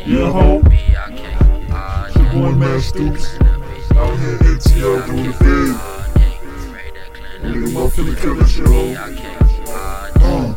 Yeah, ho. It's your boy Mad Stoops. Out here in ATL doing the thing. Nigga, my Philly killer shit, ho.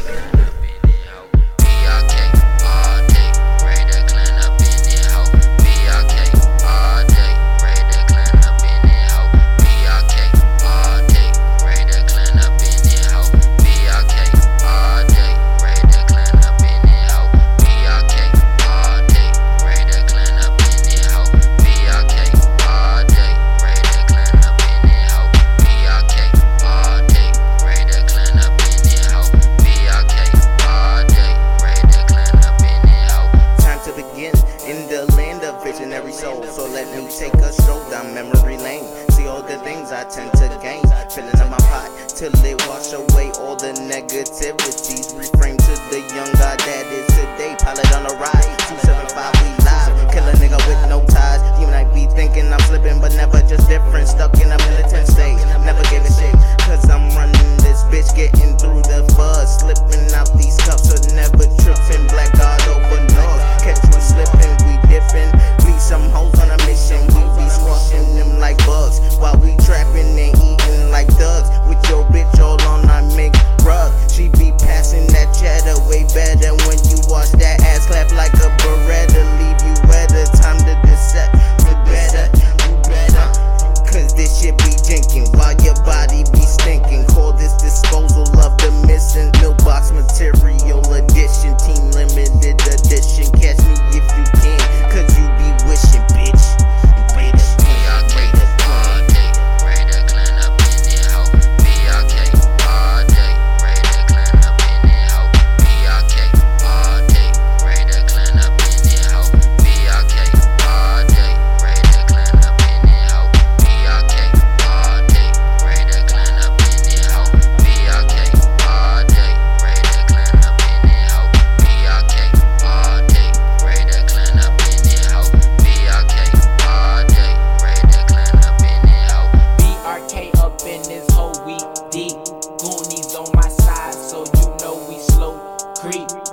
Visionary soul, so let me take a stroll down memory lane. See all the things I tend to gain, filling up my pot till it wash away all the negativities. Reframe to the young God that is today. Pilot on a ride, 275 we live. Kill a nigga with no ties. You might be thinking I'm slipping, but never, just different. Stuck in a militant state, never gave a shit. Cause I'm running this bitch, getting through the fuzz. Slipping out these cups, so never tripping. Black God over north, catch me slipping, we different. Some hoes on a mission, we be squashing them like bugs while we trapping and eating like thugs. With your bitch all on our mink rug, she be passing that cheddar way better when you watch that ass clap like a Beretta. Leave you wetter, time to dissect. You better, cause this shit be jinking while your body be stinking. Call this disposal of the missing milk box material edition, team limited edition. Catch me if you can, cause you be wishing, bitch. Goonies on my side, so you know we slow creep.